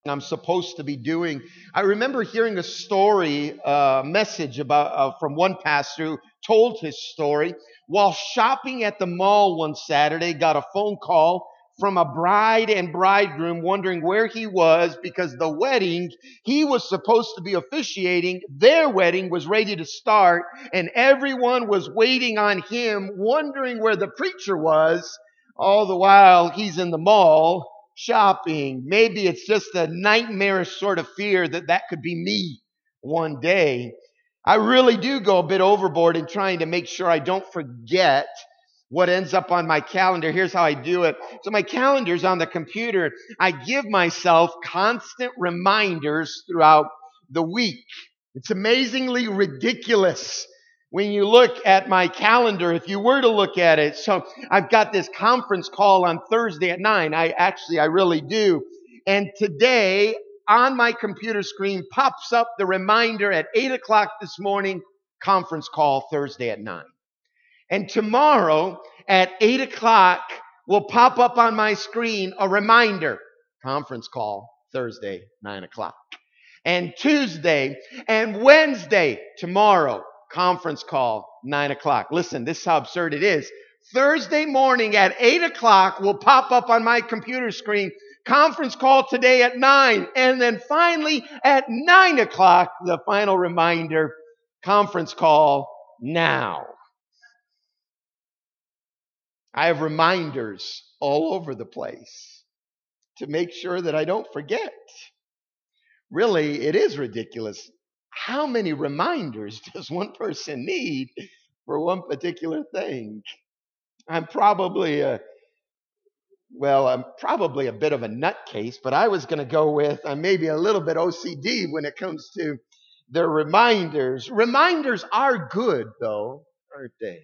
I'm supposed to be doing. I remember hearing a story, message about from one pastor who told his story while shopping at the mall one Saturday. Got a phone call from a bride and bridegroom wondering where he was because the wedding he was supposed to be officiating, their wedding was ready to start, and everyone was waiting on him, wondering where the preacher was. All the while he's in the mall shopping. Maybe it's just a nightmarish sort of fear that that could be me one day. I really do go a bit overboard in trying to make sure I don't forget what ends up on my calendar. Here's how I do it. So my calendar's on the computer. I give myself constant reminders throughout the week. It's amazingly ridiculous when you look at my calendar, if you were to look at it. So I've got this conference call on Thursday at 9. I really do. And today on my computer screen pops up the reminder at 8 o'clock this morning, conference call Thursday at 9. And tomorrow at 8 o'clock will pop up on my screen a reminder, conference call Thursday, 9 o'clock. And Tuesday and Wednesday, tomorrow, conference call, 9 o'clock. Listen, this is how absurd it is. Thursday morning at 8 o'clock will pop up on my computer screen, conference call today at 9. And then finally at 9 o'clock, the final reminder, conference call now. I have reminders all over the place to make sure that I don't forget. Really, it is ridiculous. How many reminders does one person need for one particular thing? I'm probably a bit of a nutcase, but I was going to go with I'm maybe a little bit OCD when it comes to the reminders. Reminders are good, though, aren't they?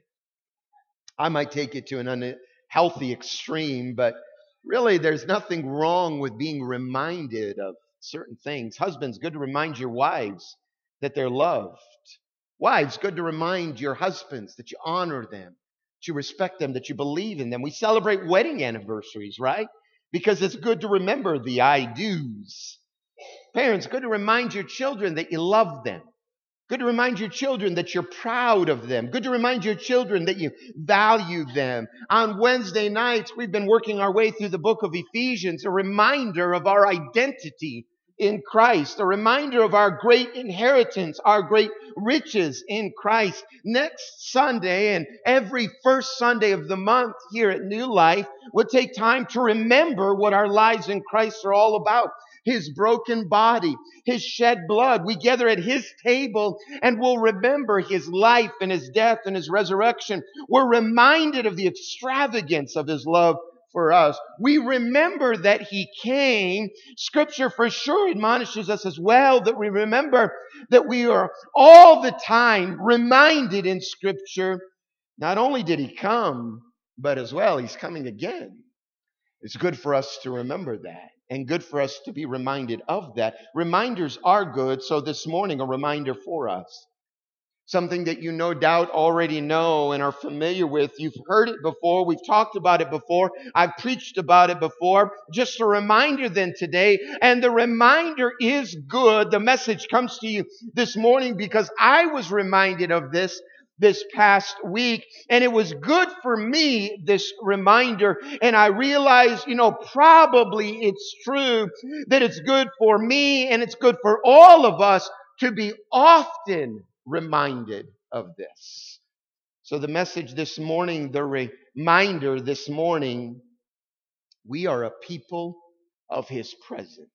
I might take it to an unhealthy extreme, but really there's nothing wrong with being reminded of certain things. Husbands, good to remind your wives that they're loved. Wives, good to remind your husbands that you honor them, that you respect them, that you believe in them. We celebrate wedding anniversaries, right? Because it's good to remember the I do's. Parents, good to remind your children that you love them. Good to remind your children that you're proud of them. Good to remind your children that you value them. On Wednesday nights, we've been working our way through the book of Ephesians, a reminder of our identity in Christ, a reminder of our great inheritance, our great riches in Christ. Next Sunday and every first Sunday of the month here at New Life, we'll take time to remember what our lives in Christ are all about. His broken body, His shed blood. We gather at His table and we'll remember His life and His death and His resurrection. We're reminded of the extravagance of His love for us. We remember that He came. Scripture for sure admonishes us as well that we remember that we are all the time reminded in Scripture, not only did He come, but as well He's coming again. It's good for us to remember that and good for us to be reminded of that. Reminders are good, so this morning a reminder for us. Something that you no doubt already know and are familiar with. You've heard it before. We've talked about it before. I've preached about it before. Just a reminder then today. And the reminder is good. The message comes to you this morning because I was reminded of this past week, and it was good for me, this reminder, and I realized, probably it's true that it's good for me and it's good for all of us to be often reminded of this. So the message this morning, the reminder this morning, we are a people of His presence.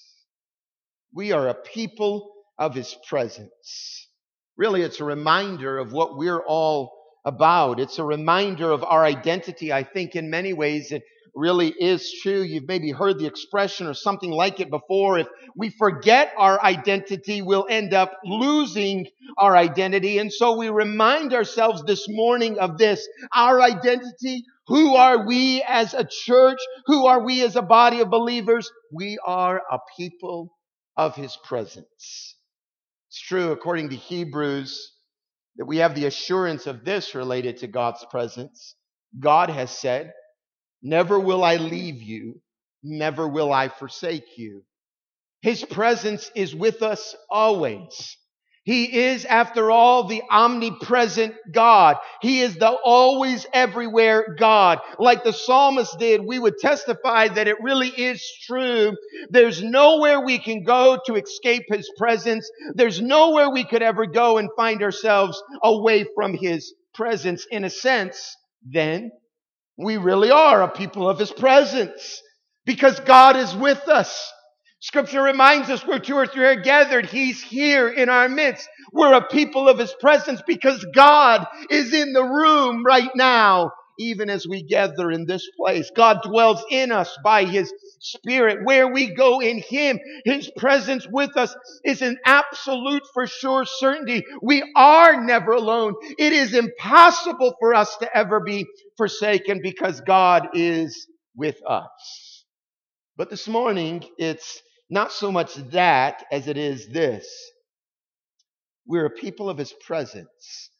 We are a people of His presence. Really, it's a reminder of what we're all about. It's a reminder of our identity. I think in many ways it really is true. You've maybe heard the expression or something like it before. If we forget our identity, we'll end up losing our identity. And so we remind ourselves this morning of this, our identity. Who are we as a church? Who are we as a body of believers? We are a people of His presence. It's true, according to Hebrews, that we have the assurance of this related to God's presence. God has said, "Never will I leave you, never will I forsake you." His presence is with us always. He is, after all, the omnipresent God. He is the always everywhere God. Like the psalmist did, we would testify that it really is true. There's nowhere we can go to escape His presence. There's nowhere we could ever go and find ourselves away from His presence. In a sense, then, we really are a people of His presence because God is with us. Scripture reminds us where two or three are gathered, He's here in our midst. We're a people of His presence because God is in the room right now, even as we gather in this place. God dwells in us by His Spirit. Where we go in Him, His presence with us is an absolute for sure certainty. We are never alone. It is impossible for us to ever be forsaken because God is with us. But this morning, it's not so much that as it is this. We're a people of His presence.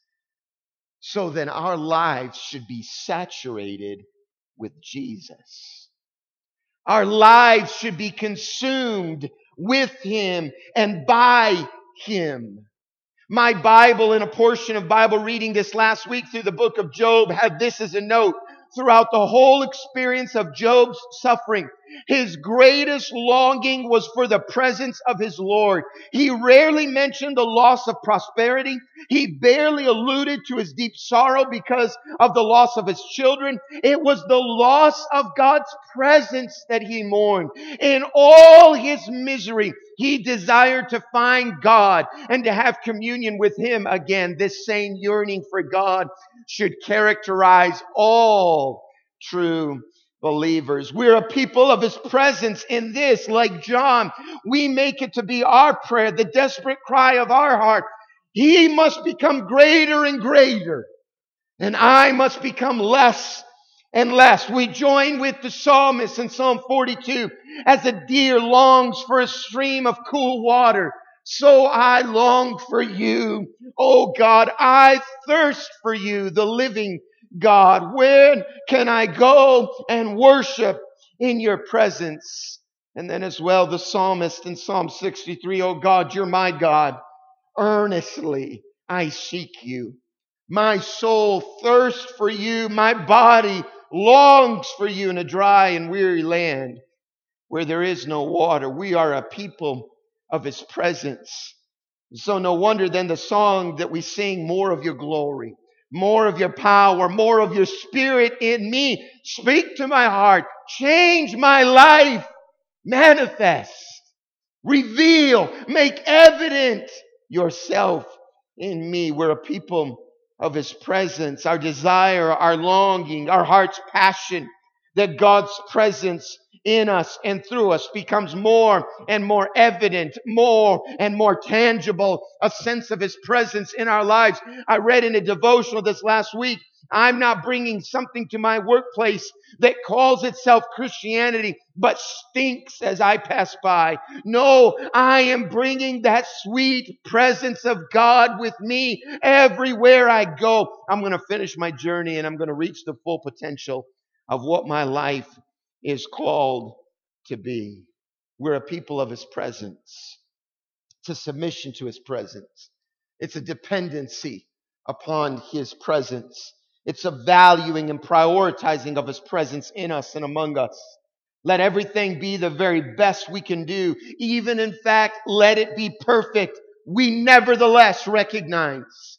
So then our lives should be saturated with Jesus. Our lives should be consumed with Him and by Him. My Bible and a portion of Bible reading this last week through the book of Job had this as a note. Throughout the whole experience of Job's suffering, his greatest longing was for the presence of his Lord. He rarely mentioned the loss of prosperity. He barely alluded to his deep sorrow because of the loss of his children. It was the loss of God's presence that he mourned. In all his misery, he desired to find God and to have communion with Him again. This same yearning for God should characterize all true believers. We're a people of His presence in this, like John. We make it to be our prayer, the desperate cry of our heart. He must become greater and greater, and I must become less and less. We join with the psalmist in Psalm 42. As a deer longs for a stream of cool water, so I long for you. Oh God, I thirst for you, the living God. When can I go and worship in your presence? And then as well, the psalmist in Psalm 63, oh God, you're my God. Earnestly I seek you. My soul thirsts for you. My body longs for you in a dry and weary land where there is no water. We are a people of His presence. So no wonder then the song that we sing, more of your glory, more of your power, more of your Spirit in me. Speak to my heart. Change my life. Manifest. Reveal. Make evident yourself in me. We're a people of His presence. Our desire, our longing, our heart's passion that God's presence in us and through us becomes more and more evident, more and more tangible, a sense of His presence in our lives. I read in a devotional this last week, I'm not bringing something to my workplace that calls itself Christianity, but stinks as I pass by. No, I am bringing that sweet presence of God with me everywhere I go. I'm going to finish my journey and I'm going to reach the full potential of what my life is called to be. We're a people of His presence. It's a submission to His presence. It's a dependency upon His presence. It's a valuing and prioritizing of His presence in us and among us. Let everything be the very best we can do. Even in fact, let it be perfect. We nevertheless recognize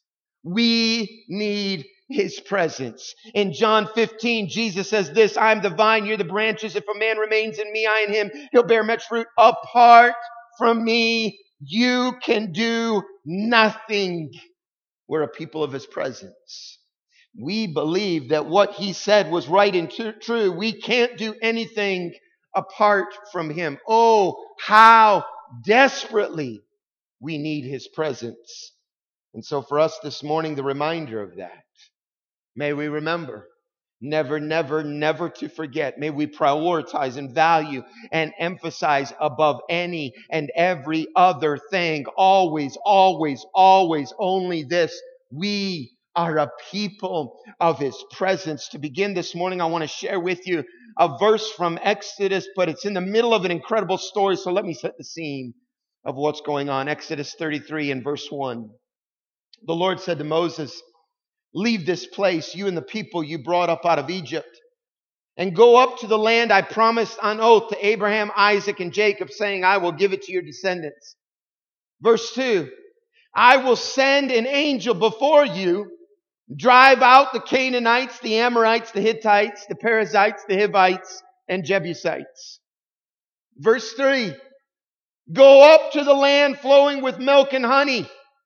we need His presence. In John 15, Jesus says this, I'm the vine, you're the branches. If a man remains in me, I in him, he'll bear much fruit. Apart from me, you can do nothing. We're a people of His presence. We believe that what He said was right and true. We can't do anything apart from Him. Oh, how desperately we need His presence. And so for us this morning, the reminder of that. May we remember, never, never, never to forget. May we prioritize and value and emphasize above any and every other thing. Always, always, always only this. We are a people of His presence. To begin this morning, I want to share with you a verse from Exodus, but it's in the middle of an incredible story. So let me set the scene of what's going on. Exodus 33 and verse 1. The Lord said to Moses, "Leave this place, you and the people you brought up out of Egypt, and go up to the land I promised on oath to Abraham, Isaac, and Jacob, saying, I will give it to your descendants." Verse 2, "I will send an angel before you, drive out the Canaanites, the Amorites, the Hittites, the Perizzites, the Hivites, and Jebusites." Verse 3, "Go up to the land flowing with milk and honey,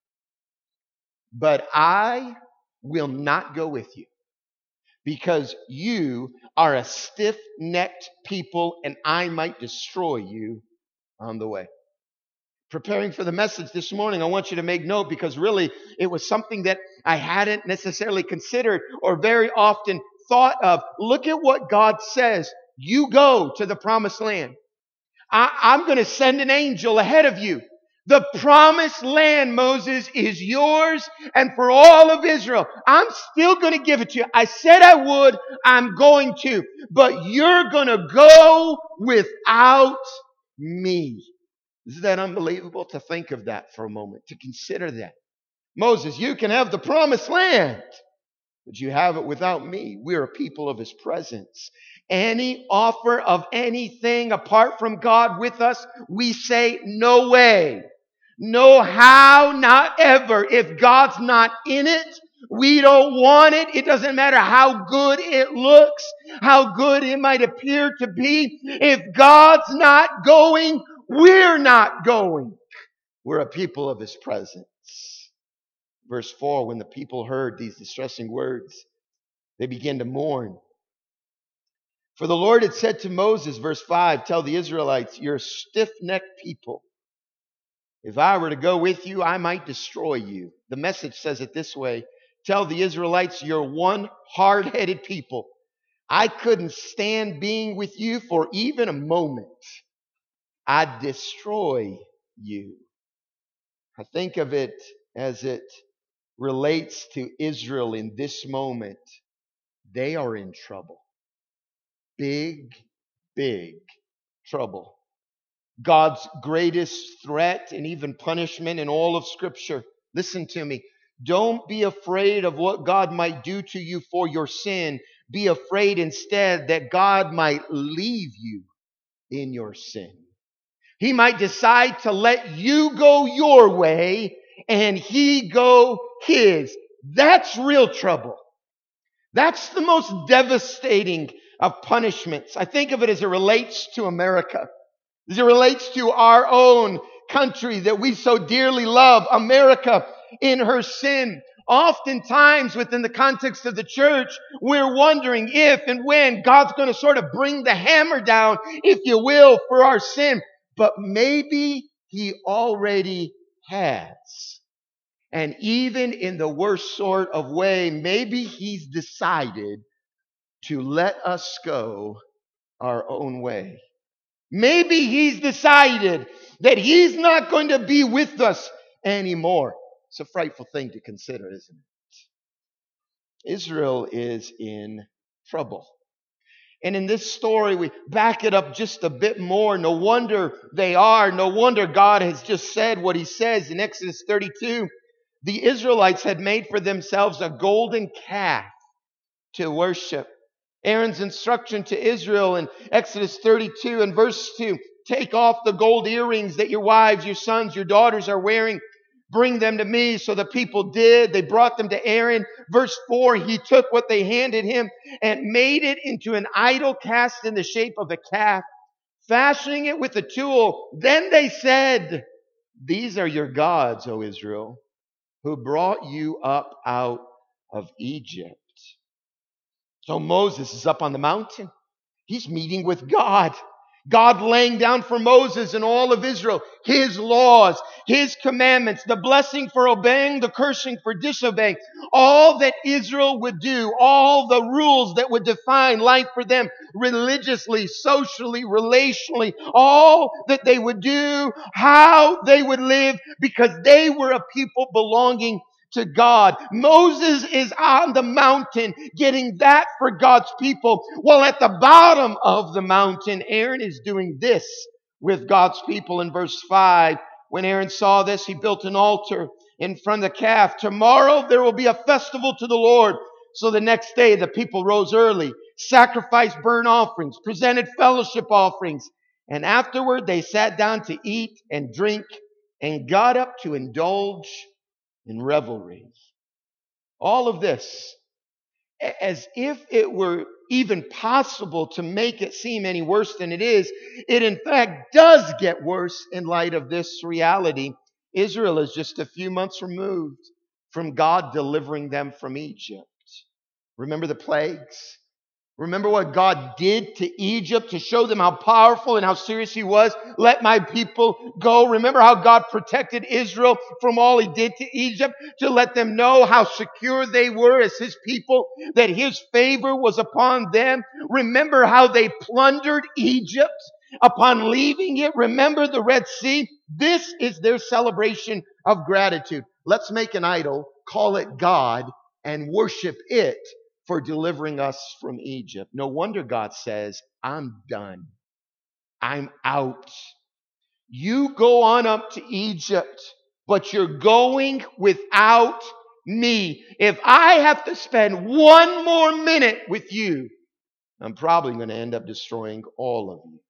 but I will not go with you, because you are a stiff-necked people, and I might destroy you on the way." Preparing for the message this morning, I want you to make note, because really it was something that I hadn't necessarily considered or very often thought of. Look at what God says. You go to the promised land. I'm going to send an angel ahead of you. The promised land, Moses, is yours and for all of Israel. I'm still going to give it to you. I said I would. I'm going to. But you're going to go without me. Isn't that unbelievable to think of that for a moment, to consider that? Moses, you can have the promised land, but you have it without me. We're a people of his presence. Any offer of anything apart from God with us, we say no way. No how, not ever. If God's not in it, we don't want it. It doesn't matter how good it looks, how good it might appear to be. If God's not going, we're not going. We're a people of his presence. Verse 4, when the people heard these distressing words, they began to mourn. For the Lord had said to Moses, verse 5, "Tell the Israelites, you're a stiff-necked people. If I were to go with you, I might destroy you." The Message says it this way: "Tell the Israelites, you're one hard-headed people. I couldn't stand being with you for even a moment. I'd destroy you." I think of it as it relates to Israel in this moment. They are in trouble. Big, big trouble. God's greatest threat and even punishment in all of Scripture. Listen to me. Don't be afraid of what God might do to you for your sin. Be afraid instead that God might leave you in your sin. He might decide to let you go your way and he go his. That's real trouble. That's the most devastating of punishments. I think of it as it relates to America, as it relates to our own country that we so dearly love, America in her sin. Oftentimes within the context of the church, we're wondering if and when God's going to sort of bring the hammer down, if you will, for our sin. But maybe he already has. And even in the worst sort of way, maybe he's decided to let us go our own way. Maybe he's decided that he's not going to be with us anymore. It's a frightful thing to consider, isn't it? Israel is in trouble. And in this story, we back it up just a bit more. No wonder they are. No wonder God has just said what he says in Exodus 32. The Israelites had made for themselves a golden calf to worship. Aaron's instruction to Israel in Exodus 32 and verse 2, "Take off the gold earrings that your wives, your sons, your daughters are wearing. Bring them to me." So the people did. They brought them to Aaron. Verse 4, he took what they handed him and made it into an idol cast in the shape of a calf, fashioning it with a tool. Then they said, "These are your gods, O Israel, who brought you up out of Egypt." So Moses is up on the mountain. He's meeting with God. God laying down for Moses and all of Israel his laws, his commandments, the blessing for obeying, the cursing for disobeying, all that Israel would do, all the rules that would define life for them religiously, socially, relationally, all that they would do, how they would live, because they were a people belonging to God. Moses is on the mountain getting that for God's people, while at the bottom of the mountain, Aaron is doing this with God's people. In verse 5, when Aaron saw this, he built an altar in front of the calf. Tomorrow there will be a festival to the Lord. So the next day the people rose early, sacrificed burnt offerings, presented fellowship offerings, and afterward they sat down to eat and drink and got up to indulge in revelries. All of this, as if it were even possible to make it seem any worse than it is, it in fact does get worse in light of this reality. Israel is just a few months removed from God delivering them from Egypt. Remember the plagues? Remember what God did to Egypt to show them how powerful and how serious He was? Let my people go. Remember how God protected Israel from all He did to Egypt to let them know how secure they were as His people, that His favor was upon them. Remember how they plundered Egypt upon leaving it. Remember the Red Sea. This is their celebration of gratitude. Let's make an idol, call it God, and worship it for delivering us from Egypt. No wonder God says, I'm done. I'm out. You go on up to Egypt, but you're going without me. If I have to spend one more minute with you, I'm probably going to end up destroying all of you.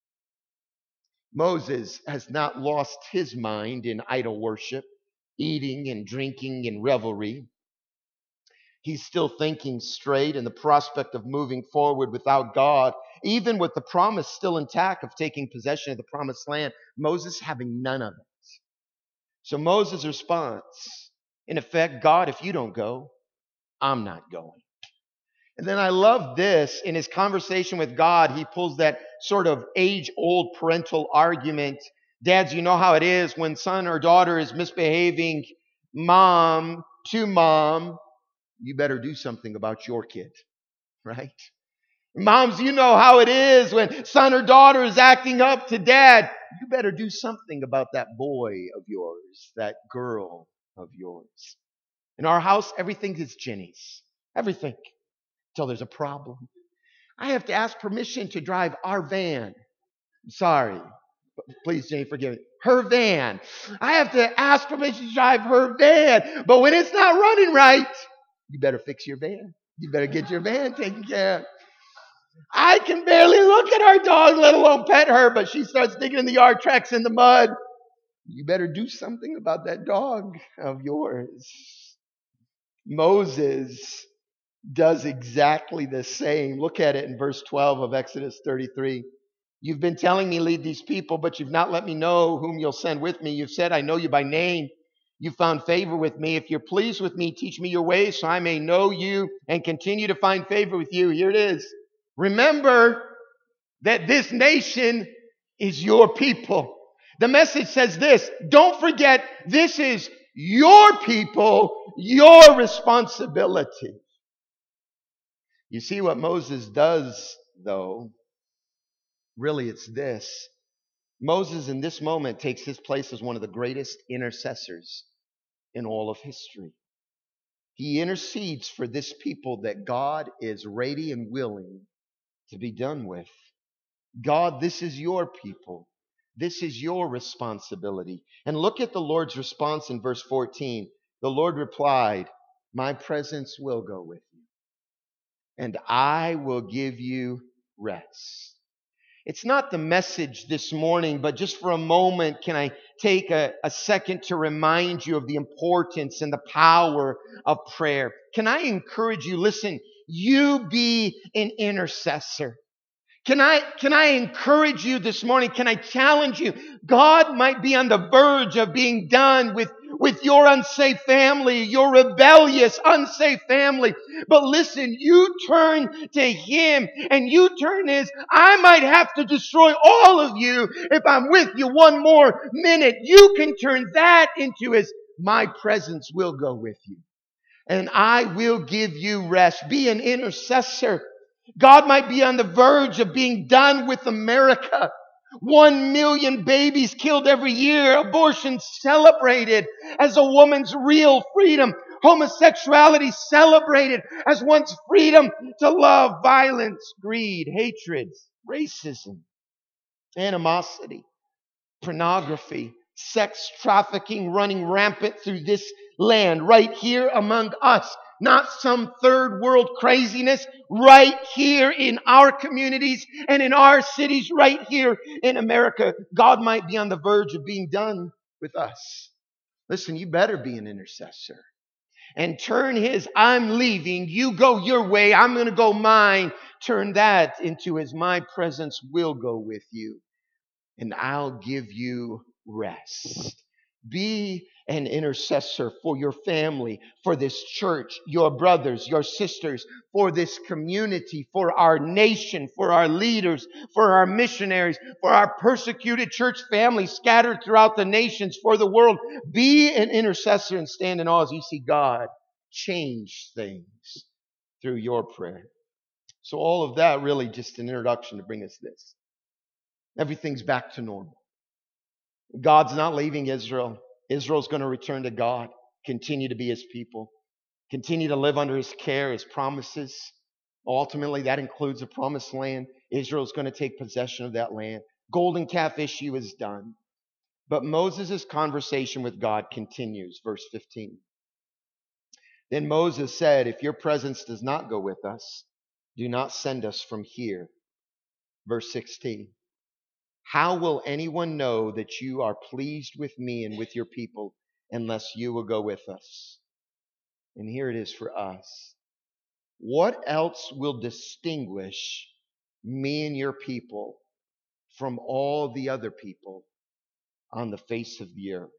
Moses has not lost his mind in idol worship, eating and drinking and revelry. He's still thinking straight, and the prospect of moving forward without God, even with the promise still intact of taking possession of the promised land, Moses having none of it. So Moses' response, in effect, God, if you don't go, I'm not going. And then I love this. In his conversation with God, he pulls that sort of age-old parental argument. Dads, you know how it is when son or daughter is misbehaving, mom to mom, you better do something about your kid, right? Moms, you know how it is when son or daughter is acting up to dad. You better do something about that boy of yours, that girl of yours. In our house, everything is Jenny's. Everything. Until there's a problem. I have to ask permission to drive our van. Sorry. Please, Jenny, forgive me. Her van. I have to ask permission to drive her van. But when it's not running right, you better fix your van. You better get your van taken care of. I can barely look at our dog, let alone pet her, but she starts digging in the yard, tracks in the mud. You better do something about that dog of yours. Moses does exactly the same. Look at it in verse 12 of Exodus 33. You've been telling me lead these people, but you've not let me know whom you'll send with me. You've said, I know you by name. You found favor with me. If you're pleased with me, teach me your ways so I may know you and continue to find favor with you. Here it is. Remember that this nation is your people. The message says this. Don't forget, this is your people, your responsibility. You see what Moses does, though? Really, it's this. Moses, in this moment, takes his place as one of the greatest intercessors in all of history. He intercedes for this people that God is ready and willing to be done with. God, this is your people. This is your responsibility. And look at the Lord's response in verse 14. The Lord replied, my presence will go with you, and I will give you rest. It's not the message this morning, but just for a moment, can I take a second to remind you of the importance and the power of prayer? Can I encourage you, listen, you be an intercessor. Can I encourage you this morning? Can I challenge you? God might be on the verge of being done with your unsafe family, your rebellious, unsafe family. But listen, you turn to Him, and you turn is, I might have to destroy all of you if I'm with you one more minute. You can turn that into as my presence will go with you, and I will give you rest. Be an intercessor. God might be on the verge of being done with America. 1 million babies killed every year. Abortion celebrated as a woman's real freedom. Homosexuality celebrated as one's freedom to love. Violence, greed, hatred, racism, animosity, pornography, sex trafficking running rampant through this land, right here among us. Not some third world craziness, right here in our communities and in our cities, right here in America. God might be on the verge of being done with us. Listen, you better be an intercessor and turn his "I'm leaving, you go your way, I'm going to go mine," turn that into his "My presence will go with you and I'll give you rest." Be an intercessor for your family, for this church, your brothers, your sisters, for this community, for our nation, for our leaders, for our missionaries, for our persecuted church families scattered throughout the nations, for the world. Be an intercessor and stand in awe as you see God change things through your prayer. So all of that really just an introduction to bring us this. Everything's back to normal. God's not leaving Israel. Israel's going to return to God, continue to be his people, continue to live under his care, his promises. Ultimately, that includes a promised land. Israel's going to take possession of that land. Golden calf issue is done. But Moses' conversation with God continues. Verse 15. Then Moses said, "If your presence does not go with us, do not send us from here." Verse 16. "How will anyone know that you are pleased with me and with your people unless you will go with us?" And here it is for us. What else will distinguish me and your people from all the other people on the face of the earth?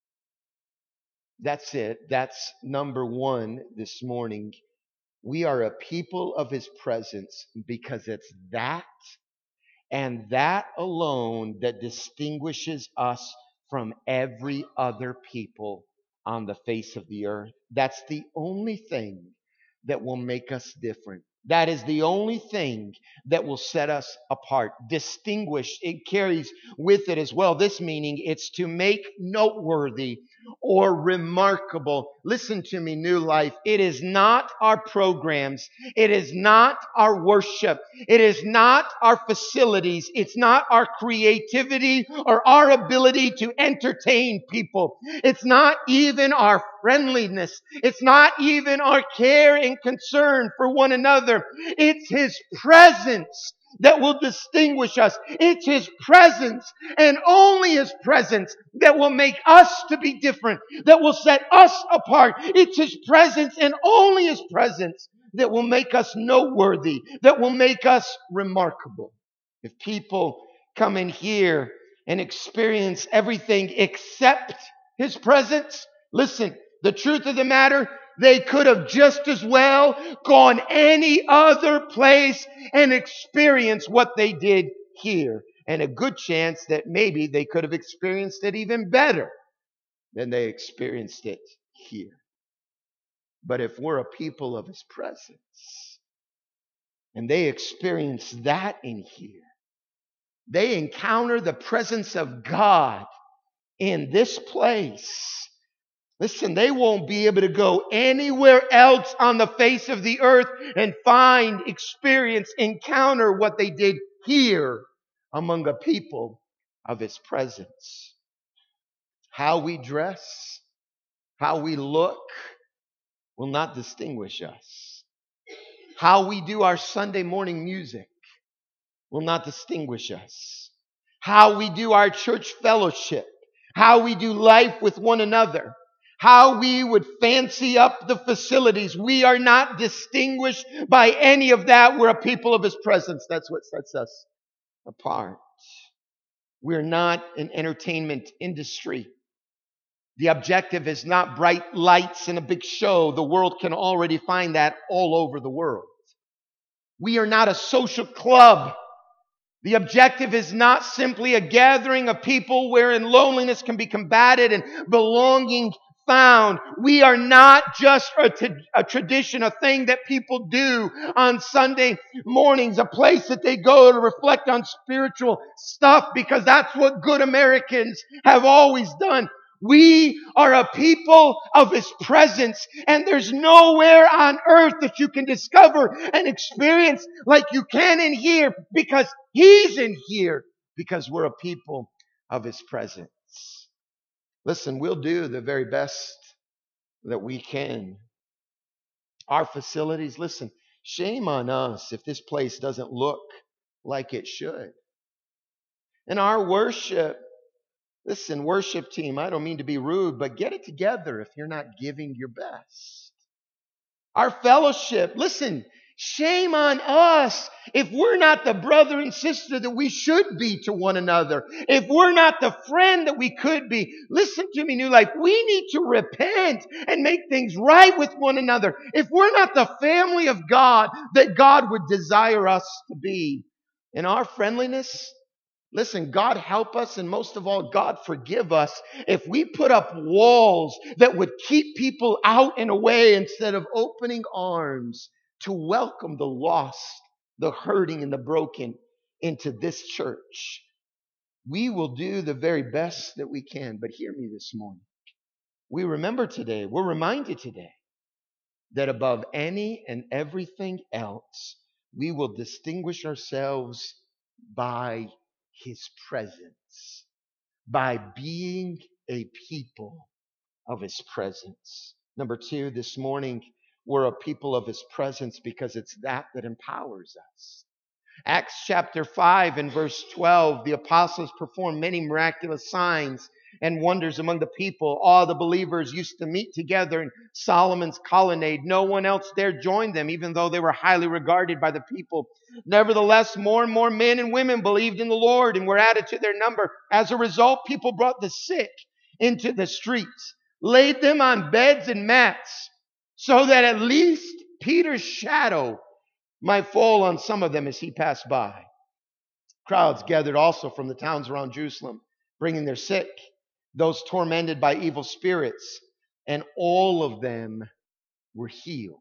That's it. That's number one this morning. We are a people of his presence because it's that and that alone that distinguishes us from every other people on the face of the earth. That's the only thing that will make us different. That is the only thing that will set us apart. Distinguished, it carries with it as well this meaning. It's to make noteworthy or remarkable. Listen to me, New Life. It is not our programs. It is not our worship. It is not our facilities. It's not our creativity or our ability to entertain people. It's not even our friendliness. It's not even our care and concern for one another. It's his presence that will distinguish us. It's his presence and only his presence that will make us to be different, that will set us apart. It's his presence and only his presence that will make us noteworthy, that will make us remarkable. If people come in here and experience everything except his presence, listen, the truth of the matter, they could have just as well gone any other place and experienced what they did here. And a good chance that maybe they could have experienced it even better than they experienced it here. But if we're a people of his presence and they experience that in here, they encounter the presence of God in this place. Listen, they won't be able to go anywhere else on the face of the earth and find, experience, encounter what they did here among a people of his presence. How we dress, how we look will not distinguish us. How we do our Sunday morning music will not distinguish us. How we do our church fellowship, how we do life with one another, how we would fancy up the facilities. We are not distinguished by any of that. We're a people of his presence. That's what sets us apart. We're not an entertainment industry. The objective is not bright lights and a big show. The world can already find that all over the world. We are not a social club. The objective is not simply a gathering of people wherein loneliness can be combated and belonging found. We are not just a tradition, a thing that people do on Sunday mornings, a place that they go to reflect on spiritual stuff because that's what good Americans have always done. We are a people of His presence, and there's nowhere on earth that you can discover an experience like you can in here because He's in here, because we're a people of His presence. Listen, we'll do the very best that we can. Our facilities, listen, shame on us if this place doesn't look like it should. And our worship, listen, worship team, I don't mean to be rude, but get it together if you're not giving your best. Our fellowship, listen, shame on us if we're not the brother and sister that we should be to one another. If we're not the friend that we could be. Listen to me, New Life. We need to repent and make things right with one another. If we're not the family of God that God would desire us to be. In our friendliness, listen, God help us, and most of all, God forgive us if we put up walls that would keep people out and away instead of opening arms to welcome the lost, the hurting, and the broken into this church. We will do the very best that we can, but hear me this morning. We're reminded today that above any and everything else, we will distinguish ourselves by His presence, by being a people of His presence. Number 2, this morning, we're a people of His presence because it's that empowers us. Acts chapter 5 and verse 12, the apostles performed many miraculous signs and wonders among the people. All the believers used to meet together in Solomon's colonnade. No one else dared join them, even though they were highly regarded by the people. Nevertheless, more and more men and women believed in the Lord and were added to their number. As a result, people brought the sick into the streets, laid them on beds and mats, so that at least Peter's shadow might fall on some of them as he passed by. Crowds gathered also from the towns around Jerusalem, bringing their sick, those tormented by evil spirits, and all of them were healed.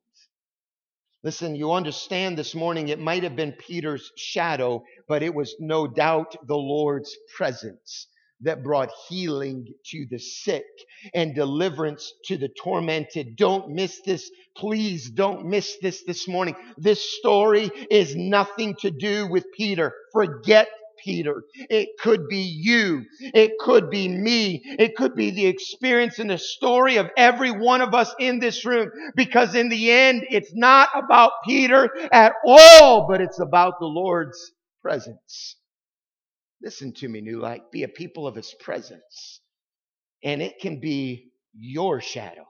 Listen, you understand this morning, it might have been Peter's shadow, but it was no doubt the Lord's presence that brought healing to the sick and deliverance to the tormented. Don't miss this. Please don't miss this morning. This story is nothing to do with Peter. Forget Peter. It could be you. It could be me. It could be the experience and the story of every one of us in this room. Because in the end, it's not about Peter at all, but it's about the Lord's presence. Listen to me, New Life. Be a people of His presence. And it can be your shadow.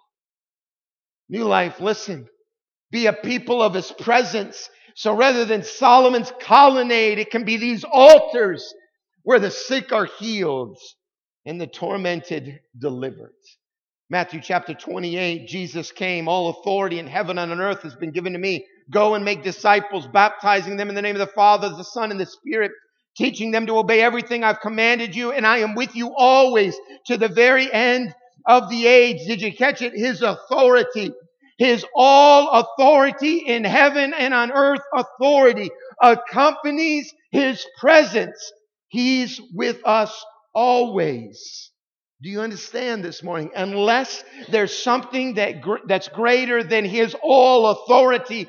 New Life, listen. Be a people of His presence. So rather than Solomon's colonnade, it can be these altars where the sick are healed and the tormented delivered. Matthew chapter 28, Jesus came. All authority in heaven and on earth has been given to me. Go and make disciples, baptizing them in the name of the Father, the Son, and the Spirit, teaching them to obey everything I've commanded you, and I am with you always to the very end of the age. Did you catch it? His authority, His all authority in heaven and on earth authority accompanies His presence. He's with us always. Do you understand this morning? Unless there's something that's greater than His all authority,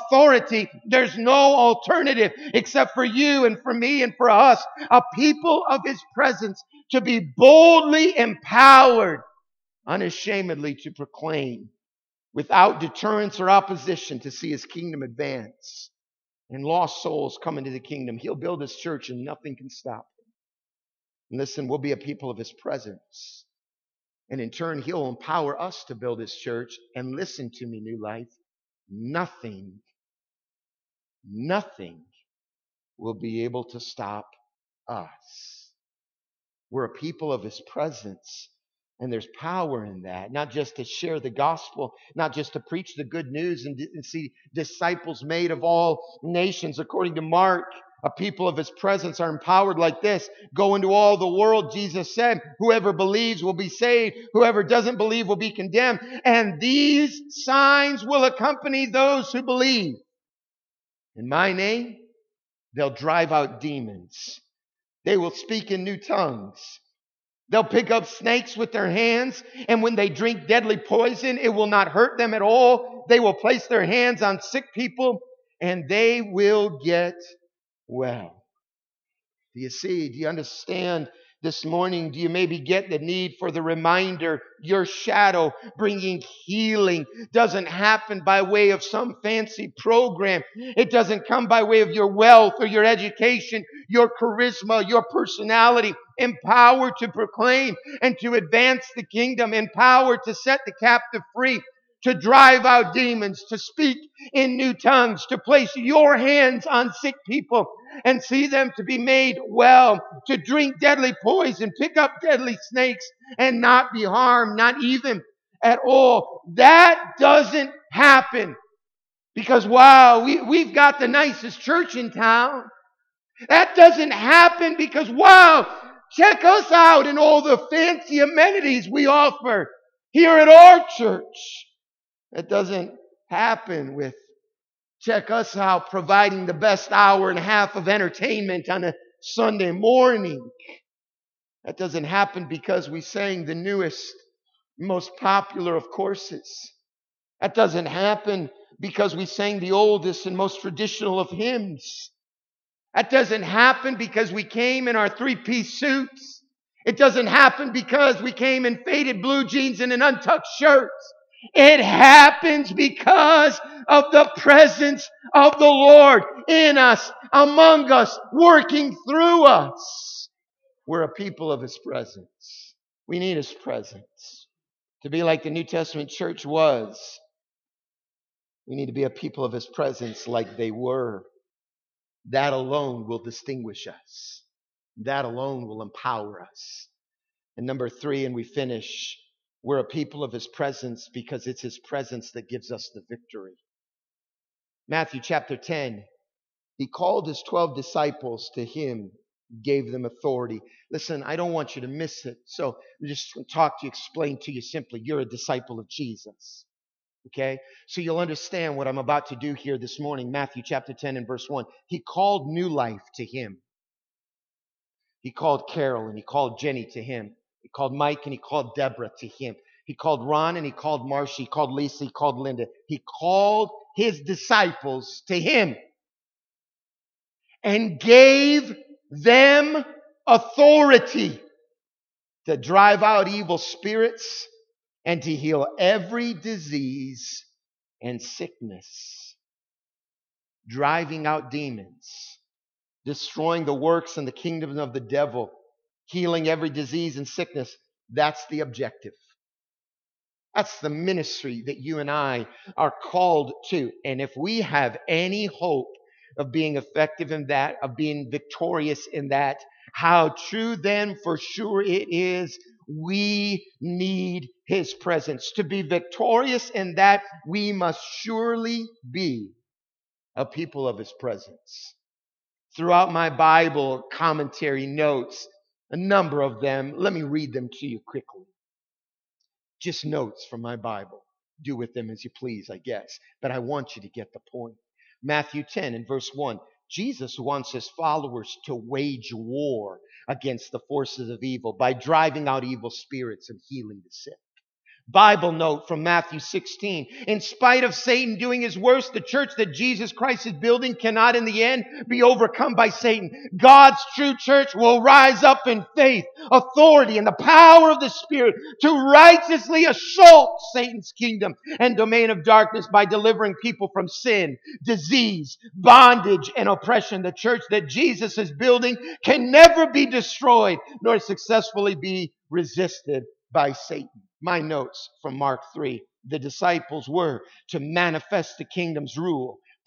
there's no alternative except for you and for me and for us, a people of His presence, to be boldly empowered, unashamedly to proclaim, without deterrence or opposition, to see His kingdom advance and lost souls come into the kingdom. He'll build His church and nothing can stop Him. And listen, we'll be a people of His presence. And in turn, He'll empower us to build His church. And listen to me, New Life. Nothing will be able to stop us. We're a people of His presence. And there's power in that. Not just to share the gospel, not just to preach the good news and see disciples made of all nations, according to Mark A people of his presence are empowered like this. Go into all the world, Jesus said. Whoever believes will be saved. Whoever doesn't believe will be condemned. And these signs will accompany those who believe. In my name, they'll drive out demons. They will speak in new tongues. They'll pick up snakes with their hands, and when they drink deadly poison, it will not hurt them at all. They will place their hands on sick people, and they will get well. Do you see? Do you understand this morning? Do you maybe get the need for the reminder? Your shadow bringing healing doesn't happen by way of some fancy program. It doesn't come by way of your wealth or your education, your charisma, your personality. Empowered to proclaim and to advance the kingdom. Empowered to set the captive free. To drive out demons, to speak in new tongues, to place your hands on sick people and see them to be made well, to drink deadly poison, pick up deadly snakes and not be harmed, not even at all. That doesn't happen because, wow, we've got the nicest church in town. That doesn't happen because, wow, check us out and all the fancy amenities we offer here at our church. That doesn't happen with check us out providing the best hour and a half of entertainment on a Sunday morning. That doesn't happen because we sang the newest, most popular of courses. That doesn't happen because we sang the oldest and most traditional of hymns. That doesn't happen because we came in our three-piece suits. It doesn't happen because we came in faded blue jeans and an untucked shirt. It happens because of the presence of the Lord in us, among us, working through us. We're a people of his presence. We need his presence. To be like the New Testament church was, we need to be a people of his presence like they were. That alone will distinguish us. That alone will empower us. And number 3, and we finish, we're a people of his presence because it's his presence that gives us the victory. Matthew chapter 10, he called his 12 disciples to him, gave them authority. Listen, I don't want you to miss it. So I'm just going to talk to you, explain to you simply. You're a disciple of Jesus. Okay? So you'll understand what I'm about to do here this morning. Matthew chapter 10 and verse 1. He called New Life to him. He called Carol and he called Jenny to him. He called Mike and he called Deborah to him. He called Ron and he called Marcia. He called Lisa. He called Linda. He called his disciples to him and gave them authority to drive out evil spirits and to heal every disease and sickness. Driving out demons, destroying the works and the kingdom of the devil, healing every disease and sickness. That's the objective. That's the ministry that you and I are called to. And if we have any hope of being effective in that, of being victorious in that, how true then for sure it is, we need his presence. To be victorious in that, we must surely be a people of his presence. Throughout my Bible commentary notes, a number of them, let me read them to you quickly. Just notes from my Bible. Do with them as you please, I guess. But I want you to get the point. Matthew 10 and verse 1. Jesus wants his followers to wage war against the forces of evil by driving out evil spirits and healing the sick. Bible note from Matthew 16. In spite of Satan doing his worst, the church that Jesus Christ is building cannot in the end be overcome by Satan. God's true church will rise up in faith, authority, and the power of the Spirit to righteously assault Satan's kingdom and domain of darkness by delivering people from sin, disease, bondage, and oppression. The church that Jesus is building can never be destroyed nor successfully be resisted by Satan. My notes from Mark 3. The disciples were to manifest the kingdom's rule,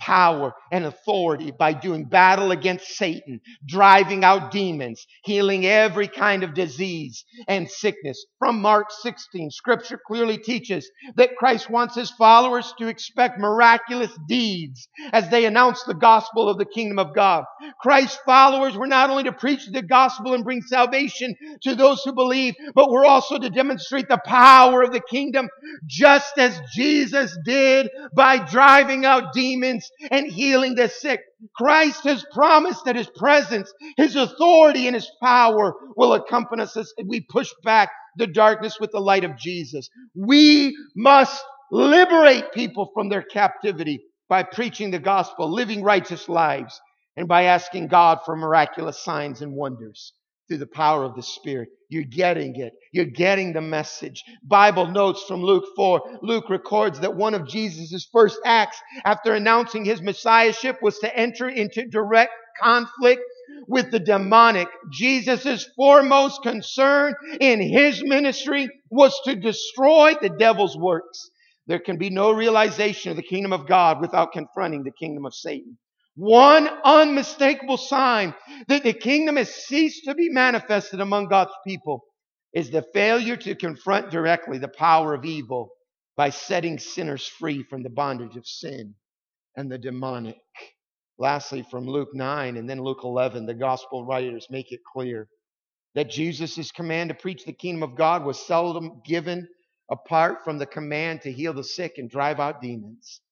power and authority by doing battle against Satan, driving out demons, healing every kind of disease and sickness. From Mark 16, Scripture clearly teaches that Christ wants His followers to expect miraculous deeds as they announce the gospel of the kingdom of God. Christ's followers were not only to preach the gospel and bring salvation to those who believe, but were also to demonstrate the power of the kingdom, just as Jesus did by driving out demons and healing the sick. Christ has promised that His presence, His authority, and His power will accompany us as we push back the darkness with the light of Jesus. We must liberate people from their captivity by preaching the gospel, living righteous lives, and by asking God for miraculous signs and wonders through the power of the Spirit. You're getting it. You're getting the message. Bible notes from Luke 4. Luke records that one of Jesus' first acts after announcing His messiahship was to enter into direct conflict with the demonic. Jesus' foremost concern in His ministry was to destroy the devil's works. There can be no realization of the kingdom of God without confronting the kingdom of Satan. One unmistakable sign that the kingdom has ceased to be manifested among God's people is the failure to confront directly the power of evil by setting sinners free from the bondage of sin and the demonic. Lastly, from Luke 9 and then Luke 11, the gospel writers make it clear that Jesus' command to preach the kingdom of God was seldom given apart from the command to heal the sick and drive out demons.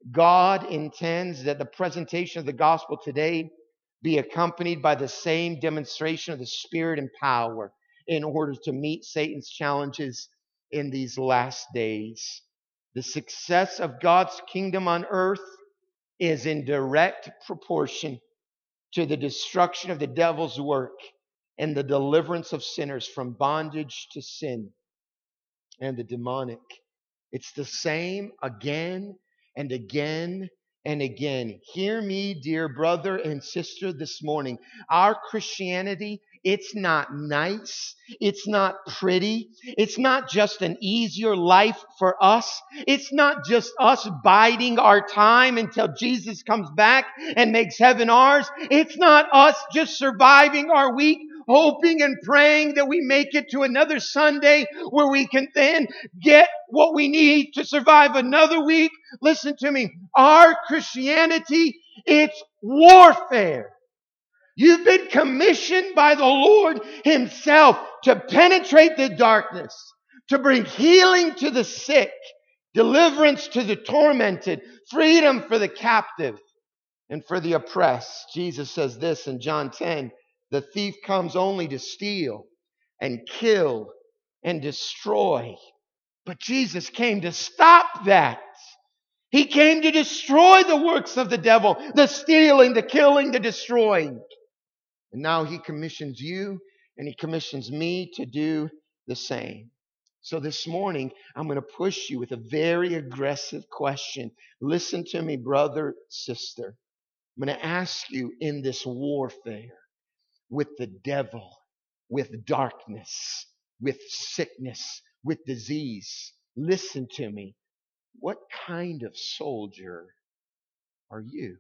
God intends that the presentation of the gospel today be accompanied by the same demonstration of the Spirit and power in order to meet Satan's challenges in these last days. The success of God's kingdom on earth is in direct proportion to the destruction of the devil's work and the deliverance of sinners from bondage to sin and the demonic. It's the same again and again and again. Hear me, dear brother and sister, this morning. Our Christianity, it's not nice. It's not pretty. It's not just an easier life for us. It's not just us biding our time until Jesus comes back and makes heaven ours. It's not us just surviving our week, hoping and praying that we make it to another Sunday where we can then get what we need to survive another week. Listen to me. Our Christianity, it's warfare. You've been commissioned by the Lord Himself to penetrate the darkness, to bring healing to the sick, deliverance to the tormented, freedom for the captive, and for the oppressed. Jesus says this in John 10, the thief comes only to steal and kill and destroy. But Jesus came to stop that. He came to destroy the works of the devil, the stealing, the killing, the destroying. And now He commissions you and He commissions me to do the same. So this morning, I'm going to push you with a very aggressive question. Listen to me, brother, sister. I'm going to ask you in this warfare with the devil, with darkness, with sickness, with disease. Listen to me. What kind of soldier are you?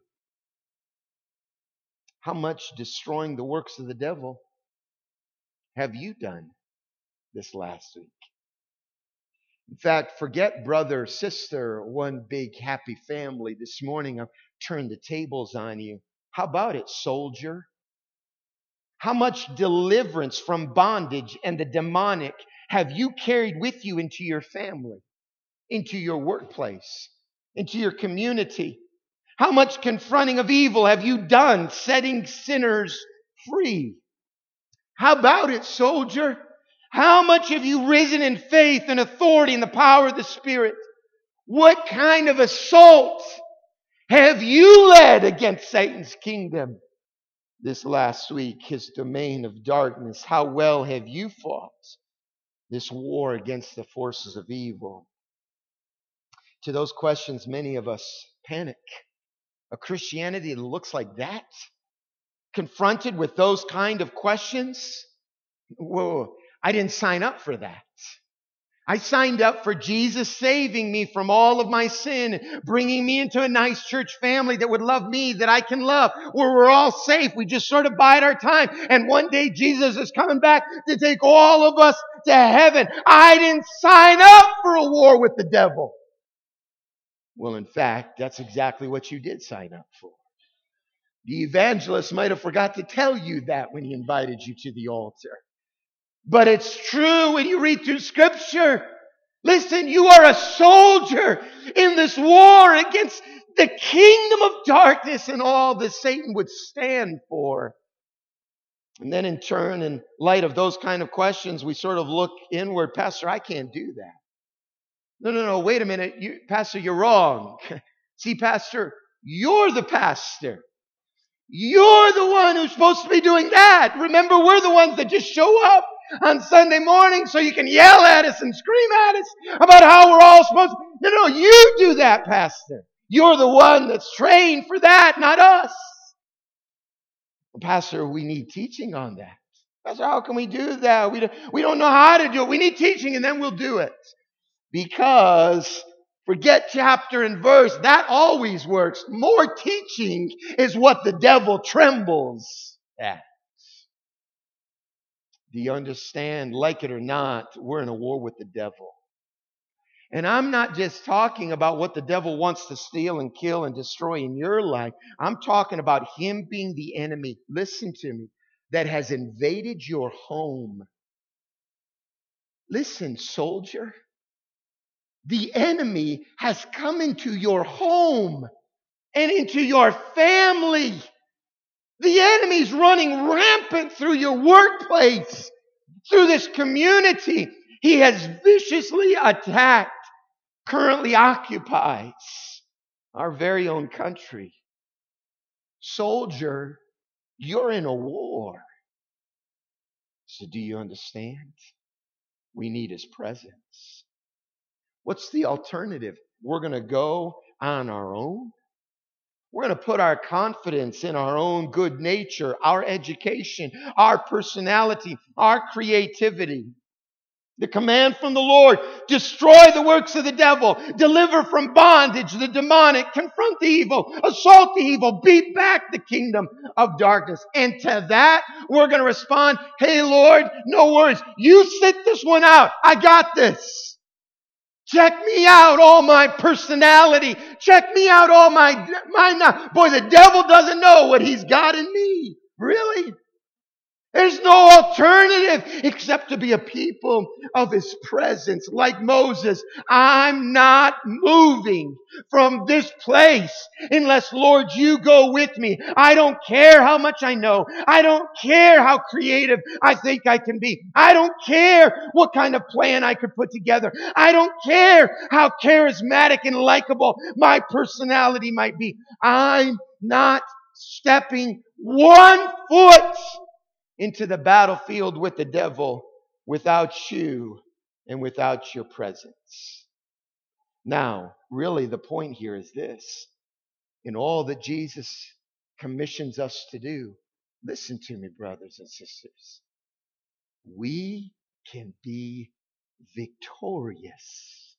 How much destroying the works of the devil have you done this last week? In fact, forget brother, sister, one big happy family. This morning I've turned the tables on you. How about it, soldier? How much deliverance from bondage and the demonic have you carried with you into your family, into your workplace, into your community? How much confronting of evil have you done, setting sinners free? How about it, soldier? How much have you risen in faith and authority in the power of the Spirit? What kind of assault have you led against Satan's kingdom this last week, his domain of darkness? How well have you fought this war against the forces of evil? To those questions, many of us panic. A Christianity that looks like that? Confronted with those kind of questions? Whoa, I didn't sign up for that. I signed up for Jesus saving me from all of my sin, bringing me into a nice church family that would love me, that I can love, where we're all safe. We just sort of bide our time. And one day Jesus is coming back to take all of us to heaven. I didn't sign up for a war with the devil. Well, in fact, that's exactly what you did sign up for. The evangelist might have forgot to tell you that when he invited you to the altar. But it's true when you read through Scripture. Listen, you are a soldier in this war against the kingdom of darkness and all that Satan would stand for. And then in turn, in light of those kind of questions, we sort of look inward. Pastor, I can't do that. No, wait a minute. Pastor, you're wrong. See, Pastor, you're the pastor. You're the one who's supposed to be doing that. Remember, we're the ones that just show up on Sunday morning so you can yell at us and scream at us about how we're all supposed to. No, you do that, Pastor. You're the one that's trained for that, not us. Well, Pastor, we need teaching on that. Pastor, how can we do that? We don't know how to do it. We need teaching and then we'll do it. Because forget chapter and verse. That always works. More teaching is what the devil trembles at. Do you understand? Like it or not, we're in a war with the devil. And I'm not just talking about what the devil wants to steal and kill and destroy in your life. I'm talking about him being the enemy. Listen to me. That has invaded your home. Listen, soldier. The enemy has come into your home and into your family. The enemy's running rampant through your workplace, through this community. He has viciously attacked, currently occupies our very own country. Soldier, you're in a war. So do you understand? We need His presence. What's the alternative? We're going to go on our own? We're going to put our confidence in our own good nature, our education, our personality, our creativity. The command from the Lord, destroy the works of the devil, deliver from bondage the demonic, confront the evil, assault the evil, beat back the kingdom of darkness. And to that, we're going to respond, hey Lord, no worries. You sit this one out. I got this. Check me out, all my personality. Check me out, all my. Boy, the devil doesn't know what he's got in me. Really? There's no alternative except to be a people of His presence. Like Moses, I'm not moving from this place unless, Lord, you go with me. I don't care how much I know. I don't care how creative I think I can be. I don't care what kind of plan I could put together. I don't care how charismatic and likable my personality might be. I'm not stepping 1 foot into the battlefield with the devil without you and without your presence. Now, really the point here is this. In all that Jesus commissions us to do, listen to me, brothers and sisters. We can be victorious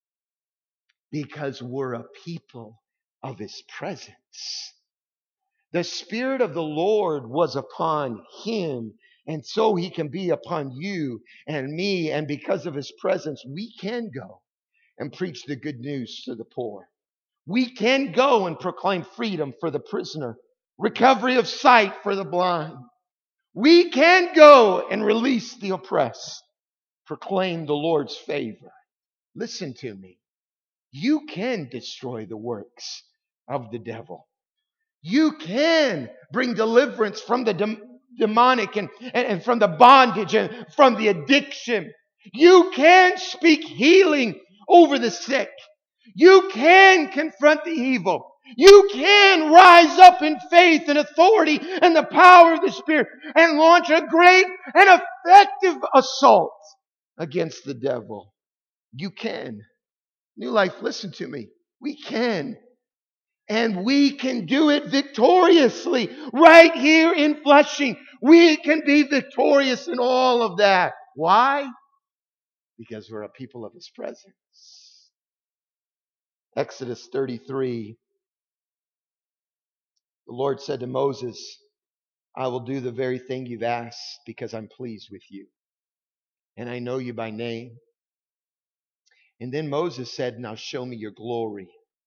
because we're a people of His presence. The Spirit of the Lord was upon Him, and so He can be upon you and me. And because of His presence, we can go and preach the good news to the poor. We can go and proclaim freedom for the prisoner, recovery of sight for the blind. We can go and release the oppressed, proclaim the Lord's favor. Listen to me. You can destroy the works of the devil. You can bring deliverance from the demonic and from the bondage and from the addiction. You can speak healing over the sick. You can confront the evil. You can rise up in faith and authority and the power of the Spirit and launch a great and effective assault against the devil. You can. New Life, listen to me. We can. And we can do it victoriously right here in Flushing. We can be victorious in all of that. Why? because we're a people of His presence. Exodus 33, the Lord said to Moses, I will do the very thing you've asked because I'm pleased with you. And I know you by name. And then Moses said, now show me your glory.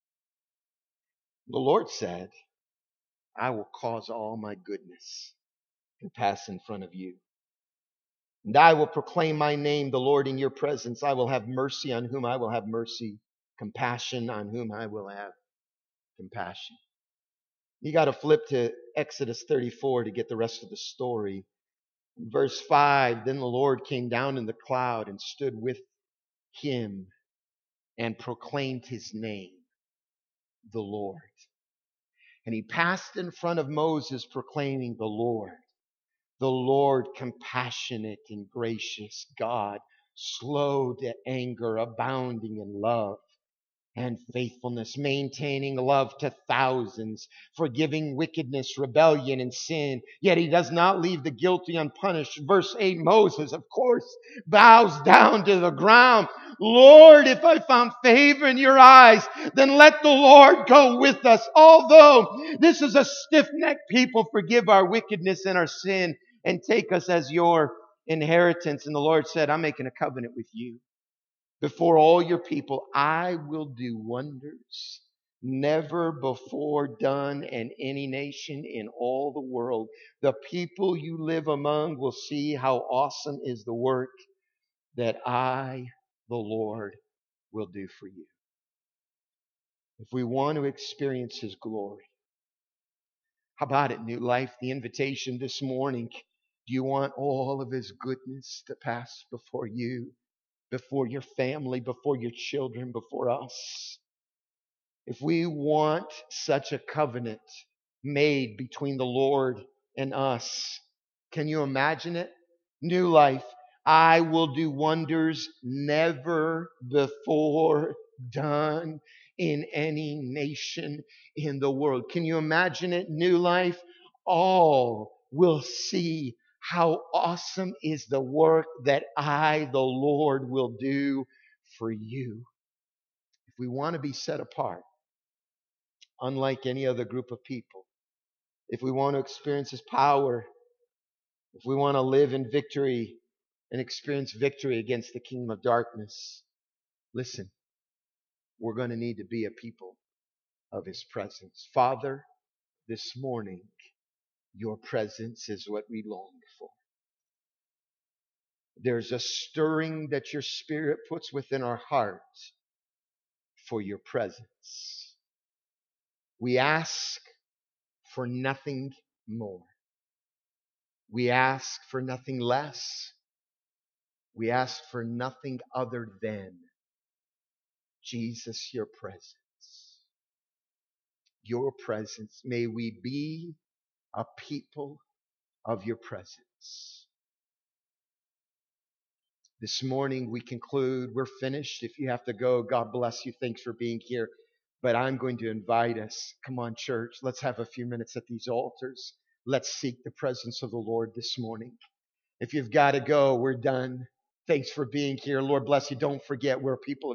The Lord said, I will cause all my goodness to pass in front of you. And I will proclaim my name, the Lord, in your presence. I will have mercy on whom I will have mercy, compassion on whom I will have compassion. You got to flip to Exodus 34 to get the rest of the story. In verse 5, then the Lord came down in the cloud and stood with him and proclaimed his name, the Lord. And he passed in front of Moses proclaiming the Lord compassionate and gracious God, slow to anger, abounding in love and faithfulness, maintaining love to thousands, forgiving wickedness, rebellion, and sin. Yet he does not leave the guilty unpunished. Verse 8, Moses, of course, bows down to the ground. Lord, if I found favor in your eyes, then let the Lord go with us. Although this is a stiff-necked people, forgive our wickedness and our sin and take us as your inheritance. And the Lord said, I'm making a covenant with you. Before all your people, I will do wonders never before done in any nation in all the world. The people you live among will see how awesome is the work that I, the Lord, will do for you. If we want to experience His glory, how about it, New Life? The invitation this morning. Do you want all of His goodness to pass before you? Before your family, before your children, before us. If we want such a covenant made between the Lord and us, can you imagine it? New Life. I will do wonders never before done in any nation in the world. Can you imagine it? New Life. All will see how awesome is the work that I, the Lord, will do for you. If we want to be set apart, unlike any other group of people, if we want to experience His power, if we want to live in victory and experience victory against the kingdom of darkness, listen, we're going to need to be a people of His presence. Father, this morning, your presence is what we long for. There's a stirring that your Spirit puts within our hearts for your presence. We ask for nothing more. We ask for nothing less. We ask for nothing other than Jesus, your presence. Your presence. May we be a people of your presence. This morning we conclude. We're finished. If you have to go, God bless you. Thanks for being here. But I'm going to invite us. Come on, church. Let's have a few minutes at these altars. Let's seek the presence of the Lord this morning. If you've got to go, we're done. Thanks for being here. Lord bless you. Don't forget, we're people